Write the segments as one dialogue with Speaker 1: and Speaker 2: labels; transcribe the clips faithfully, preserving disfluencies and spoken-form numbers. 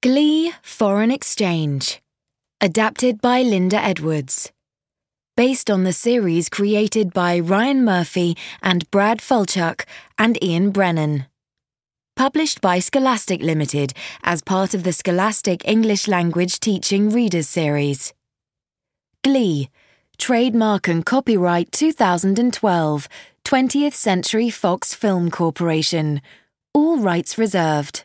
Speaker 1: Glee Foreign Exchange, adapted by Linda Edwards. Based on the series created by Ryan Murphy and Brad Falchuk and Ian Brennan. Published by Scholastic Limited as part of the Scholastic English Language Teaching Readers Series. Glee, trademark and copyright two thousand twelve, twentieth Century Fox Film Corporation. All rights reserved.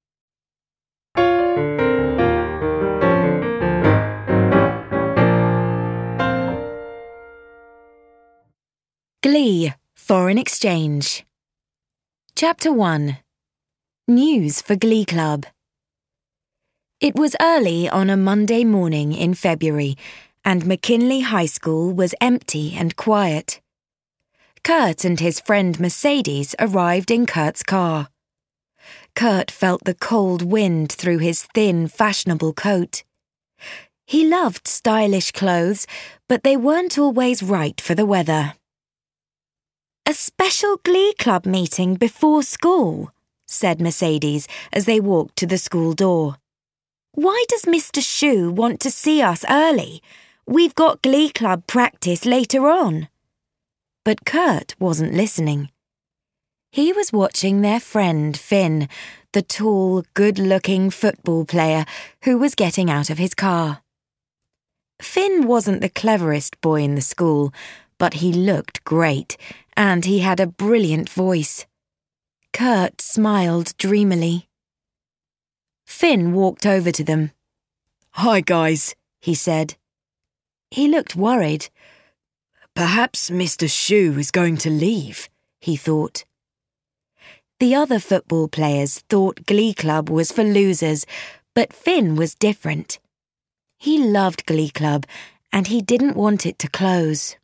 Speaker 1: Glee, Foreign Exchange. Chapter one. News for Glee Club. It was early on a Monday morning in February, and McKinley High School was empty and quiet. Kurt and his friend Mercedes arrived in Kurt's car. Kurt felt the cold wind through his thin, fashionable coat. He loved stylish clothes, but they weren't always right for the weather. "A special Glee Club meeting before school," said Mercedes as they walked to the school door. "Why does Mister Shue want to see us early? We've got Glee Club practice later on." But Kurt wasn't listening. He was watching their friend Finn, the tall, good-looking football player who was getting out of his car. Finn wasn't the cleverest boy in the school, but he looked great, and he had a brilliant voice. Kurt smiled dreamily. Finn walked over to them. "Hi, guys," he said. He looked worried. "Perhaps Mister Shue is going to leave," he thought. The other football players thought Glee Club was for losers, but Finn was different. He loved Glee Club, and he didn't want it to close.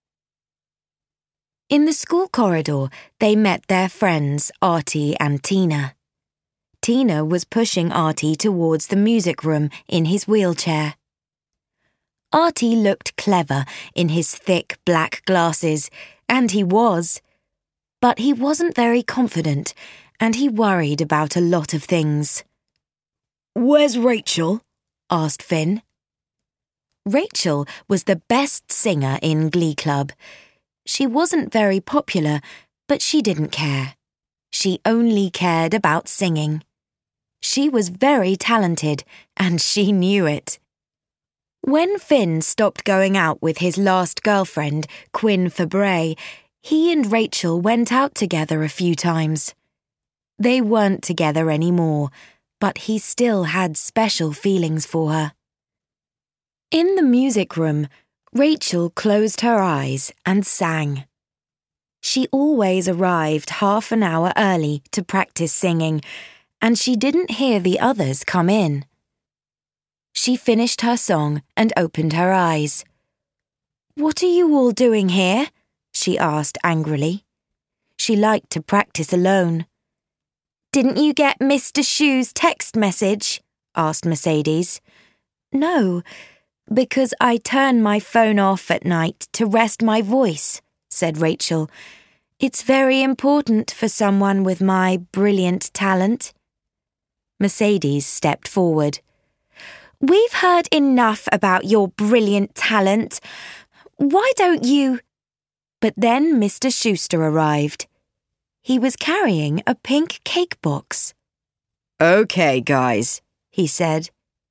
Speaker 1: In the school corridor, they met their friends Artie and Tina. Tina was pushing Artie towards the music room in his wheelchair. Artie looked clever in his thick black glasses, and he was. But he wasn't very confident, and he worried about a lot of things. "Where's Rachel?" asked Finn. Rachel was the best singer in Glee Club. She wasn't very popular, but she didn't care. She only cared about singing. She was very talented, and she knew it. When Finn stopped going out with his last girlfriend, Quinn Fabray, he and Rachel went out together a few times. They weren't together anymore, but he still had special feelings for her. In the music room, Rachel closed her eyes and sang. She always arrived half an hour early to practice singing, and she didn't hear the others come in. She finished her song and opened her eyes. "What are you all doing here?" she asked angrily. She liked to practice alone. "Didn't you get Mister Shue's text message?" asked Mercedes. "No, because I turn my phone off at night to rest my voice," said Rachel. "It's very important for someone with my brilliant talent." Mercedes stepped forward. "We've heard enough about your brilliant talent. Why don't you—" But then Mister Schuster arrived. He was carrying a pink cake box. "Okay, guys," he said.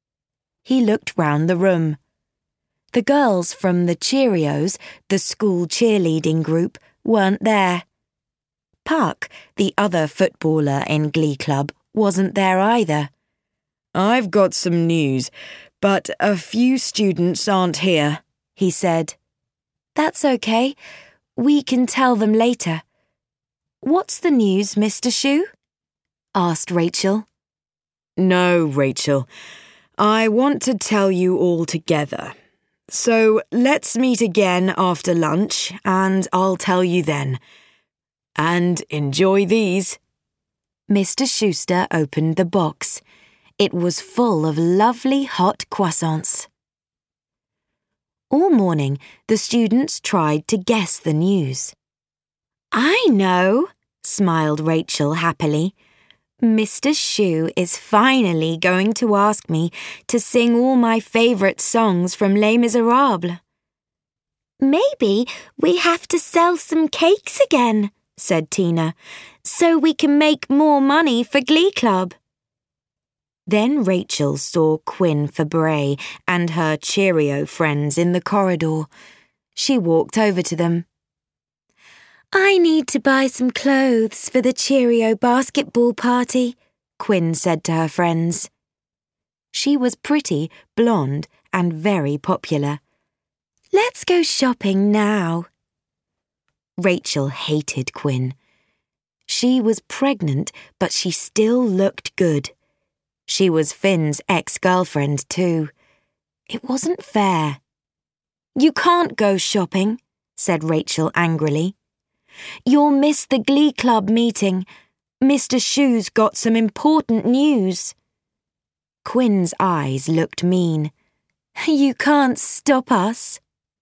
Speaker 1: He looked round the room. The girls from the Cheerios, the school cheerleading group, weren't there. Puck, the other footballer in Glee Club, wasn't there either. "I've got some news, but a few students aren't here," he said. "That's okay. We can tell them later." "What's the news, Mister Shue?" asked Rachel. "No, Rachel. I want to tell you all together. So let's meet again after lunch, and I'll tell you then. And enjoy these." Mister Schuster opened the box. It was full of lovely hot croissants. All morning, the students tried to guess the news. "I know," smiled Rachel happily. Mister Shoo is finally going to ask me to sing all my favourite songs from Les Miserables. Maybe we have to sell some cakes again, said Tina, so we can make more money for Glee Club. Then Rachel saw Quinn Fabray and her Cheerio friends in the corridor. She walked over to them. I need to buy some clothes for the Cheerio basketball party, Quinn said to her friends. She was pretty, blonde, and very popular. Let's go shopping now. Rachel hated Quinn. She was pregnant, but she still looked good. She was Finn's ex-girlfriend too. It wasn't fair. You can't go shopping, said Rachel angrily. You'll miss the Glee Club meeting. Mister Shoo's got some important news. Quinn's eyes looked mean. You can't stop us.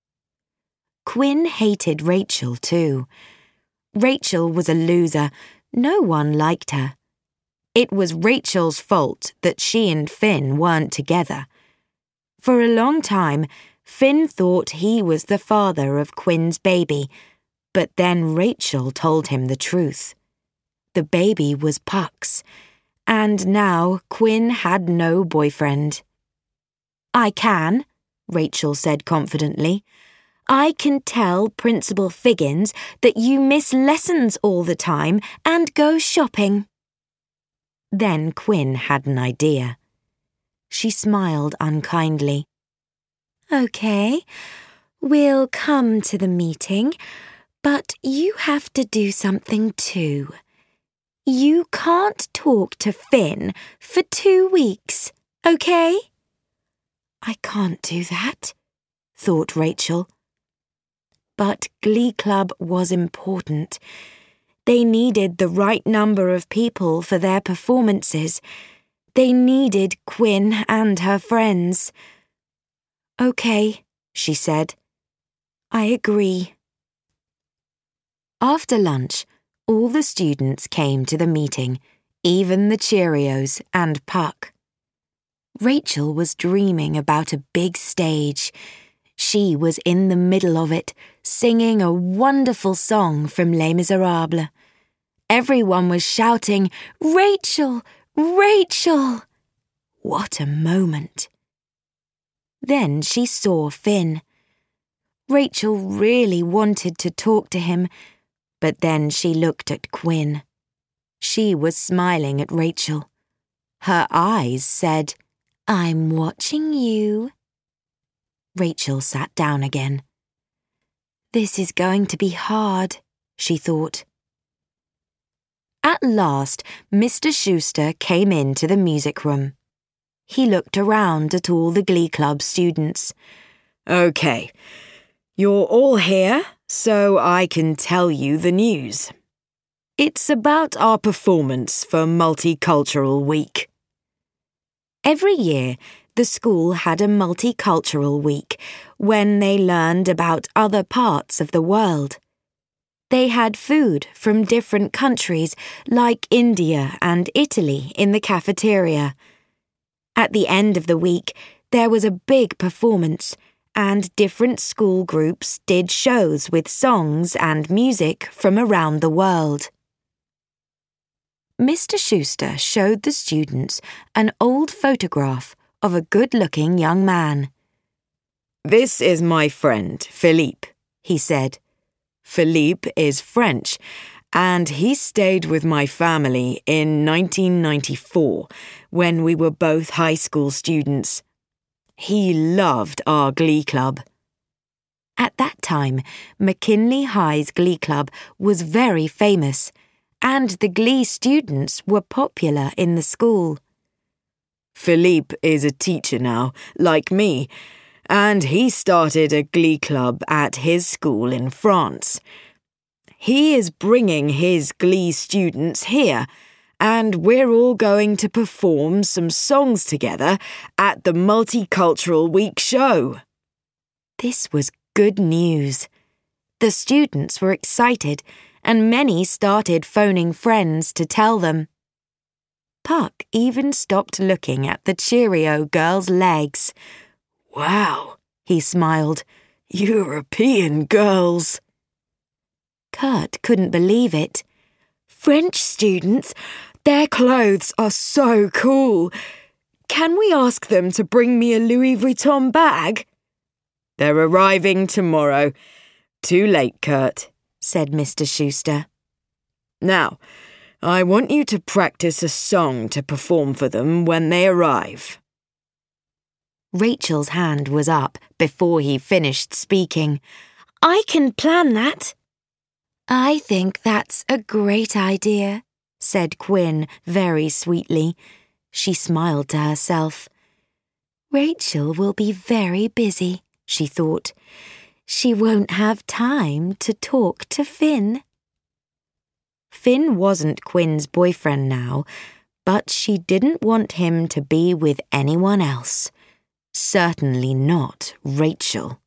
Speaker 1: Quinn hated Rachel too. Rachel was a loser. No one liked her. It was Rachel's fault that she and Finn weren't together. For a long time, Finn thought he was the father of Quinn's baby, but then Rachel told him the truth. The baby was Puck's, and now Quinn had no boyfriend. I can, Rachel said confidently. I can tell Principal Figgins that you miss lessons all the time and go shopping. Then Quinn had an idea. She smiled unkindly. Okay, we'll come to the meeting, but you have to do something too. You can't talk to Finn for two weeks, okay? I can't do that, thought Rachel. But Glee Club was important. They needed the right number of people for their performances. They needed Quinn and her friends. Okay, she said. I agree. After lunch, all the students came to the meeting, even the Cheerios and Puck. Rachel was dreaming about a big stage. She was in the middle of it, singing a wonderful song from Les Miserables. Everyone was shouting, Rachel! Rachel! What a moment! Then she saw Finn. Rachel really wanted to talk to him, but then she looked at Quinn. She was smiling at Rachel. Her eyes said, I'm watching you. Rachel sat down again. This is going to be hard, she thought. At last, Mister Schuster came into the music room. He looked around at all the Glee Club students. Okay, you're all here, so I can tell you the news. It's about our performance for Multicultural Week. Every year, the school had a multicultural week when they learned about other parts of the world. They had food from different countries like India and Italy in the cafeteria. At the end of the week, there was a big performance, and different school groups did shows with songs and music from around the world. Mister Schuster showed the students an old photograph of a good-looking young man. This is my friend, Philippe, he said. Philippe is French, and he stayed with my family in nineteen ninety-four, when we were both high school students. He loved our Glee Club. At that time, McKinley High's Glee Club was very famous, and the Glee students were popular in the school. Philippe is a teacher now, like me, and he started a Glee Club at his school in France. He is bringing his Glee students here, and we're all going to perform some songs together at the Multicultural Week show. This was good news. The students were excited, and many started phoning friends to tell them. Puck even stopped looking at the Cheerio girl's legs.
Speaker 2: "Wow," he smiled. "European girls."
Speaker 1: Kurt couldn't believe it. "French students? Their clothes are so cool. Can we ask them to bring me a Louis Vuitton bag?"
Speaker 2: "They're arriving tomorrow. Too late, Kurt," said Mister Schuster. "Now, I want you to practice a song to perform for them when they arrive."
Speaker 1: Rachel's hand was up before he finished speaking. "I can plan that." "I think that's a great idea," said Quinn very sweetly. She smiled to herself. Rachel will be very busy, she thought. She won't have time to talk to Finn. Finn wasn't Quinn's boyfriend now, but she didn't want him to be with anyone else. Certainly not Rachel.